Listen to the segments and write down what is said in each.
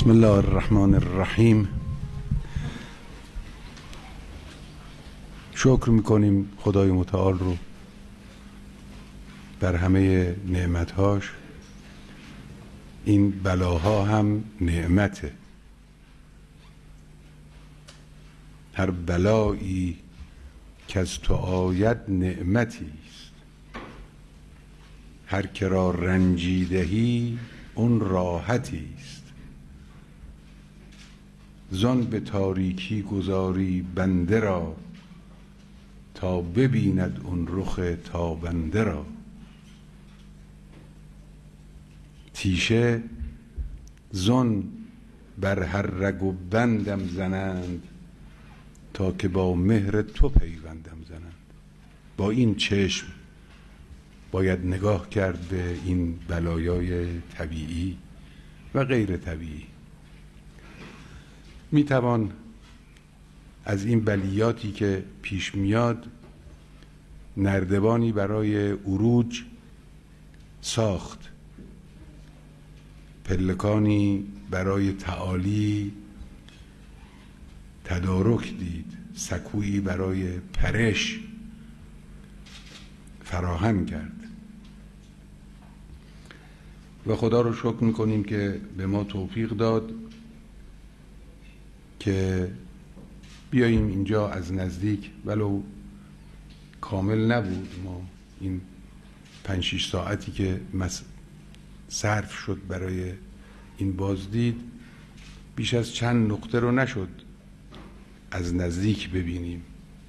بسم الله الرحمن الرحیم. شکر میکنیم خدای متعال رو بر همه نعمتهاش. این بلاها هم نعمته. هر بلایی که از تو آید نعمتی است، هر که را رنجیدهی اون راحتی است. زان به تاریکی گذاری بنده را، تا ببیند اون رخ تابنده را. تیشه زان بر هر رگ و بندم زنند، تا که با مهر تو پیوندم زنند. با این چشم باید نگاه کرد به این بلایای طبیعی و غیر طبیعی. میتوان از این بلیاتی که پیش میاد نردبانی برای عروج ساخت، پلکانی برای تعالی تدارک دید، سکویی برای پرش فراهم کرد. و خدا رو شکر میکنیم که به ما توفیق داد که بیاییم اینجا از نزدیک، ولو کامل نبود. ما این 5-6 ساعتی که صرف شد برای این بازدید، بیش از چند نقطه رو نشد از نزدیک ببینیم.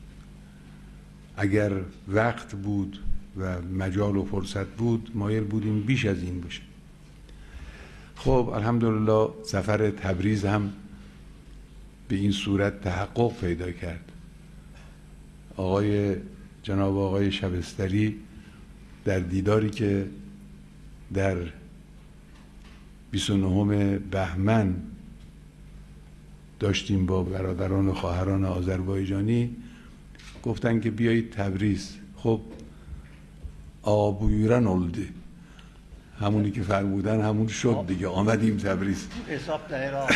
اگر وقت بود و مجال و فرصت بود مایل بودیم بیش از این بشه. خب الحمدلله سفر تبریز هم به این صورت تحقق پیدا کرد. جناب آقای شبستری در دیداری که در 29 بهمن داشتیم با برادران و خواهران آذربایجانی، گفتن که بیایید تبریز. خب آقا بویرن oldu، همونی که فرمودن همون شد دیگه، آمدیم تبریز. حساب تهران.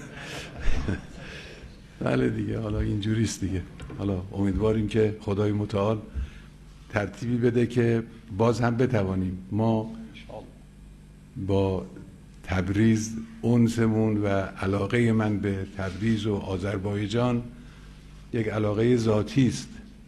بله دیگه، حالا اینجوریست دیگه. حالا امیدواریم که خدای متعال ترتیبی بده که باز هم بتوانیم ما با تبریز انسمون و علاقه من به تبریز و آذربایجان یک علاقه ذاتی است.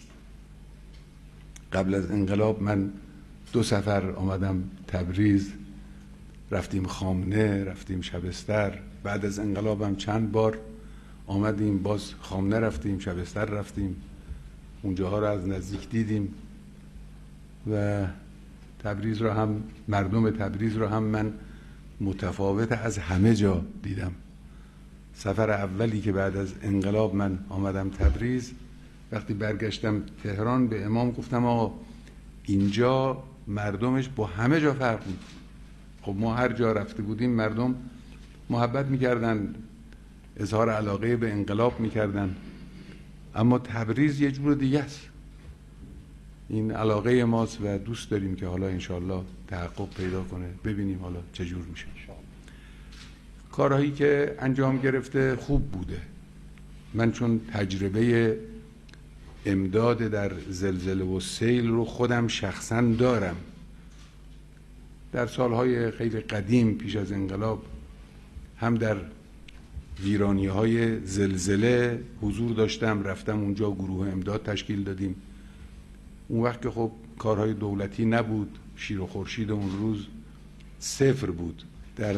قبل از انقلاب من 2 سفر آمدم تبریز، رفتیم خامنه، رفتیم شبستر. بعد از انقلابم چند بار آمدیم، باز خامنه رفتیم، شبستر رفتیم، اونجاها رو از نزدیک دیدیم. و تبریز رو هم، مردم تبریز رو هم من متفاوت از همه جا دیدم. سفر اولی که بعد از انقلاب من آمدم تبریز، وقتی برگشتم تهران به امام گفتم آقا اینجا مردمش با همه جا فرق بود. خب ما هر جا رفته بودیم مردم محبت میکردن، اظهار علاقه به انقلاب میکردن، اما تبریز یه جور دیگه است. این علاقه ماست و دوست داریم که حالا انشالله تحقق پیدا کنه، ببینیم حالا چجور میشه. کارهایی که انجام گرفته خوب بوده. من چون تجربه امداد در زلزله و سیل رو خودم شخصا دارم، در سالهای خیلی قدیم پیش از انقلاب هم در ویرانی‌های زلزله حضور داشتم، رفتم اونجا، گروه امداد تشکیل دادیم. اون وقت که خب کارهای دولتی نبود، شیر و خورشید اون روز 0 بود. در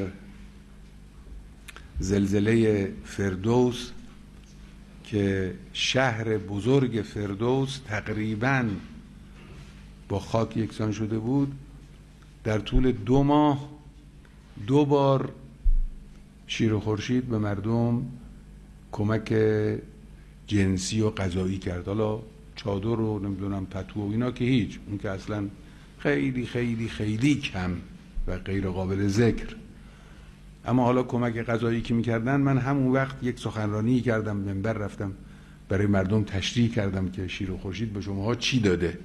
زلزله فردوس که شهر بزرگ فردوس تقریباً با خاک یکسان شده بود، در طول 2 ماه 2 بار شیر و خورشید به مردم کمک جنسی و غذایی کرد. حالا چادر رو نمیدونم پتو و اینا که هیچ، اون که اصلا خیلی خیلی خیلی کم و غیر قابل ذکر. اما حالا کمک غذایی که میکردن، من همون وقت یک سخنرانی کردم، منبر رفتم برای مردم تشریح کردم که شیر و خورشید به شماها چی داده.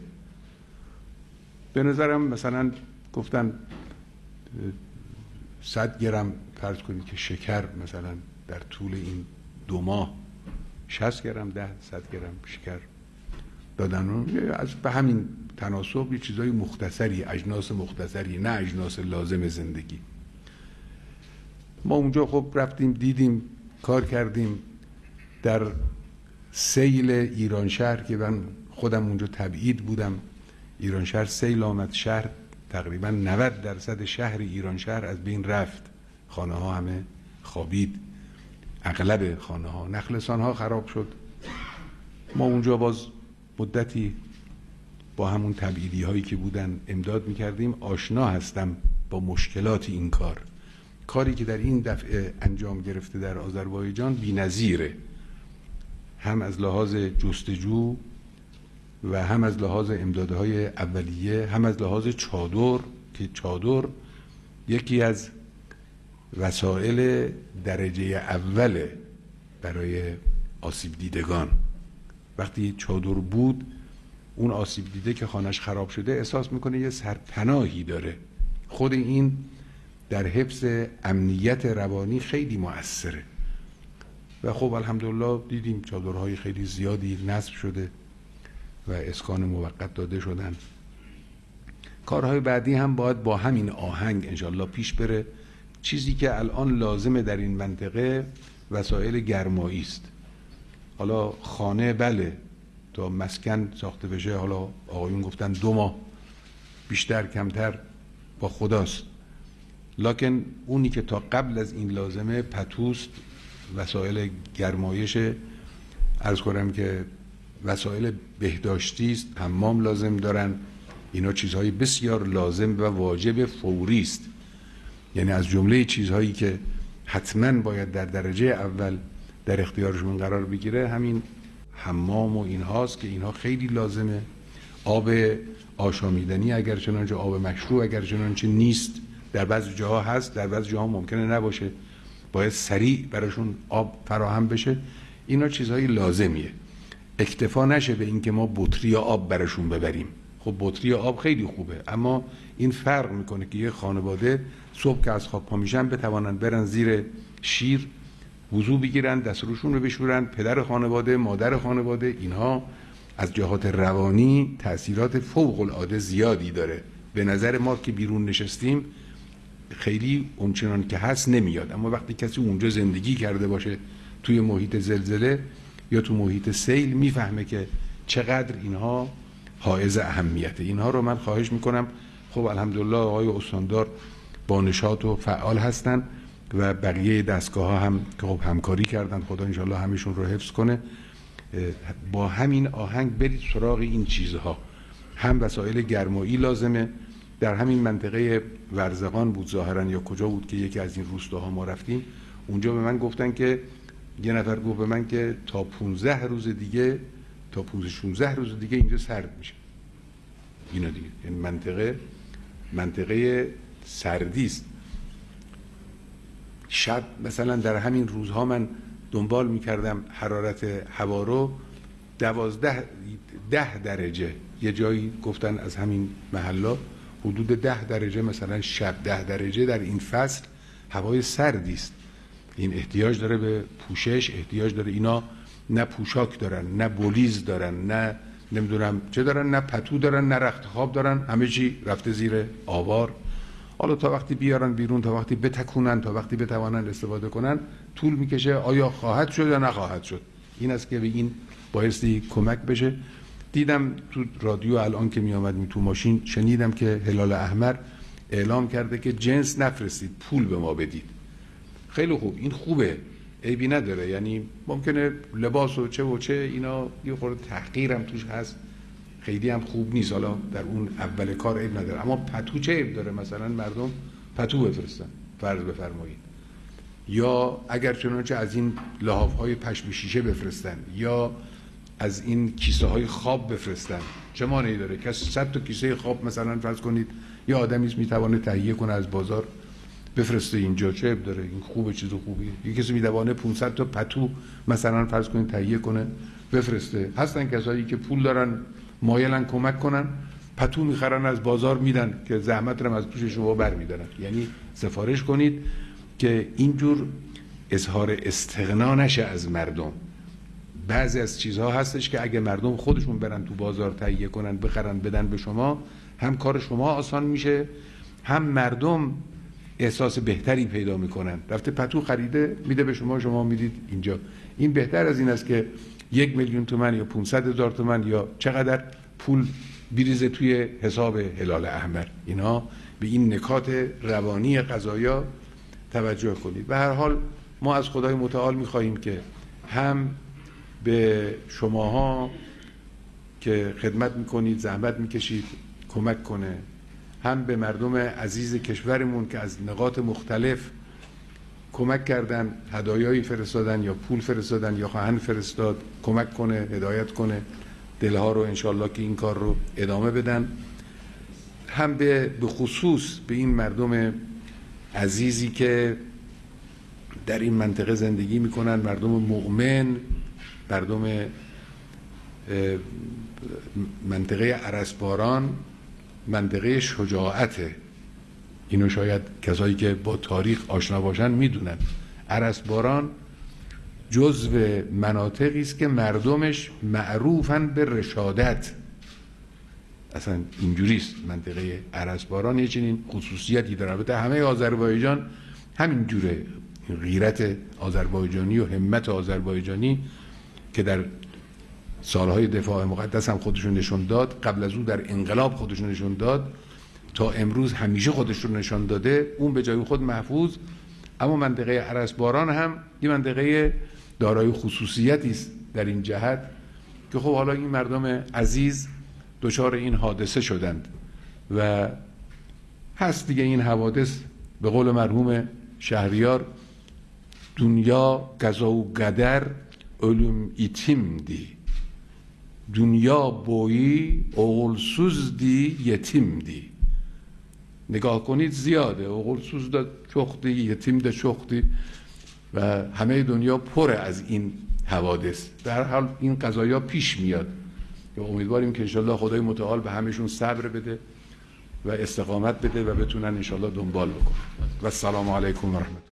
به نظرم مثلا گفتن 100 گرم فرض کنید که شکر مثلا در طول این 2 ماه 60 گرم 100 گرم شکر دادن و از به همین تناسب یه چیزای مختصری، اجناس مختصری، نه اجناس لازم زندگی. ما اونجا خب رفتیم دیدیم، کار کردیم. در سیل ایرانشهر که من خودم اونجا تبعید بودم، ایرانشهر سیل آمد، شهر تقریبا 90% شهر ایرانشهر از بین رفت، خانه ها همه خوابید، اغلب خانه ها، نخلستان ها خراب شد. ما اونجا باز مدتی با همون تبعیدی هایی که بودن امداد میکردیم. آشنا هستم با مشکلات این کاری که در این دفعه انجام گرفته در آذربایجان بی‌نظیره، هم از لحاظ جستجو و هم از لحاظ امدادهای اولیه، هم از لحاظ چادر، که چادر یکی از وسایل درجه اول برای آسیب دیدگان. وقتی چادر بود، اون آسیب دیده که خانه‌اش خراب شده احساس میکنه یه سرپناهی داره. خود این در حفظ امنیت روانی خیلی مؤثره و خب الحمدلله دیدیم چادرهای خیلی زیادی نصب شده و اسکان موقت داده شدن. کارهای بعدی هم باید با همین آهنگ انشالله پیش بره. چیزی که الان لازمه در این منطقه وسایل گرمایی است. حالا خانه بله تا مسکن ساخته بشه، حالا آقایون گفتن 2 ماه، بیشتر کمتر با خداست. لکن اونی که تا قبل از این لازمه پتوست، وسایل گرمایش، عرض کنم که وسایل بهداشتی است، حمام لازم دارن. اینا چیزهای بسیار لازم و واجب فوری است. یعنی از جمله چیزهایی که حتما باید در درجه اول در اختیارشون قرار بگیره همین حمام و اینهاست که اینها خیلی لازمه. آب آشامیدنی اگر چنانچه آب مشروب اگر چنانچه نیست، در بعضی جاها هست، در بعضی جاها ممکنه نباشه، باید سریع براشون آب فراهم بشه. اینا چیزهای لازمیه. اکتفا نشه به اینکه ما بطری آب براشون ببریم. خب بطری آب خیلی خوبه، اما این فرق میکنه که یه خانواده صبح که از خواب پا میشن بتوانن برن زیر شیر وضو بگیرن، دست روشون رو بشورن. پدر خانواده، مادر خانواده، اینها از جهات روانی تأثیرات فوق العاده زیادی داره. به نظر ما که بیرون نشستیم خیلی اونچنان که هست نمیاد، اما وقتی کسی اونجا زندگی کرده باشه توی محیط زلزله یا تو محیط سیل میفهمه که چقدر اینها حائز اهمیته. اینها رو من خواهش میکنم. خب الحمدلله آقای استاندار با نشاط و فعال هستن و بقیه دستگاه ها هم که خب همکاری کردن، خدا انشالله همیشون رو حفظ کنه. با همین آهنگ برید سراغ این چیزها. هم وسایل گرمایی لازمه. در همین منطقه ورزقان بود ظاهرا یا کجا بود که یکی از این روستاها ما رفتیم، اونجا به من گفتن که یه نفر گفت به من که تا 15 روز دیگه، تا 15-16 روز دیگه اینجا سرد میشه. اینا دیگه یعنی منطقه سردی است. شب مثلا در همین روزها من دنبال میکردم حرارت هوا رو 10 درجه، یه جایی گفتن از همین محلا حدود 10 درجه مثلا شب 10 درجه در این فصل هوای سردی است. این احتیاج داره به پوشش، احتیاج داره. اینا نه پوشاک دارن، نه بولیز دارن، نه نمیدونم چه دارن، نه پتو دارن، نه رخت خواب دارن، همه چی رفته زیر آوار. حالا تا وقتی بیارن بیرون، تا وقتی بتکونن، تا وقتی بتوانن استفاده کنن طول میکشه. آیا خواهد شد یا نخواهد شد؟ این است که به این بایستی کمک بشه. دیدم تو رادیو الان که می آمدیم تو ماشین شنیدم که هلال احمر اعلام کرده که جنس نفرستید، پول به ما بدید. خیلی خوب، این خوبه، عیبی نداره. یعنی ممکنه لباس و چه اینا یه خورده تحقیرم توش هست، خیلی هم خوب نیست. حالا در اون اول کار عیب نداره، اما پتو چه عیب داره؟ مثلا مردم پتو بفرستن فرض بفرمایید، یا اگر چنانچه از این لحاف‌های پشم شیشه بفرستن، یا از این کیسه های خواب بفرستن. چه مانعی داره؟ کسی 100 تا کیسه خواب مثلا فرض کنید یه آدمی میتونه تهیه کنه از بازار بفرسته اینجا، چه عیب داره؟ این خوبه، چیز خوبیه. یه کسی میتونه 500 تا پتو مثلا فرض کنید تهیه کنه بفرسته. هستن کسایی که پول دارن مایلن کمک کنن، پتو میخرن از بازار میدن که زحمت رو از توش شما برمیدارن. یعنی سفارش کنید که اینجور اظهار استغنا نشه از مردم. بعضی از چیزها هستش که اگه مردم خودشون برن تو بازار تهیه کنن، بخرن، بدن به شما، هم کار شما آسان میشه، هم مردم احساس بهتری پیدا میکنن. رفته پتو خریده میده به شما، شما میدید اینجا. این بهتر از این است که 1,000,000 تومان یا 500,000 تومان یا چقدر پول بریزه توی حساب هلال احمر. اینا به این نکات روانی قضایا توجه کنید. به هر حال ما از خدای متعال میخواهیم که هم به شماها که خدمت میکنید، زحمت میکشید، کمک کنه، هم به مردم عزیز کشورمون که از نقاط مختلف کمک کردن، هدایایی فرستادن یا پول فرستادن یا خواهند فرستاد، کمک کنه، هدایت کنه دلها رو، انشالله که این کار رو ادامه بدن. هم به خصوص به این مردم عزیزی که در این منطقه زندگی میکنن، مردم مؤمن، مردم منطقه ارسباران، منطقه شجاعته. اینو شاید کسایی که با تاریخ آشنا باشن میدونن. ارسباران جزو مناطقی است که مردمش معروفن به رشادت. اصلا اینجوریست منطقه ارسباران، یه چنین خصوصیتی داره. البته همه آذربایجان همین جوره. غیرت آذربایجانی و همت آذربایجانی که در سالهای دفاع مقدس هم خودشون نشون داد، قبل از اون در انقلاب خودشون نشون داد، تا امروز همیشه خودشون نشان داده، اون به جای خود محفوظ. اما منطقه ارسباران هم یه منطقه دارای خصوصیتی است در این جهت که خب حالا این مردم عزیز دچار این حادثه شدند و هست دیگه. این حوادث به قول مرحوم شهریار، دنیا قضا و قدر ölüm itimdi. دنیا بویی oğulsuzdi yetimdi. نگاه کنید زیاده، oğulsuz da çoktu، yetim de çoktu و همه دنیا پر از این حوادث. در حال این قضایا پیش میاد که امیدواریم که انشالله خدای متعال به همشون صبر بده و استقامت بده و بتونن انشالله دنبال بکنن. و السلام علیکم و رحمت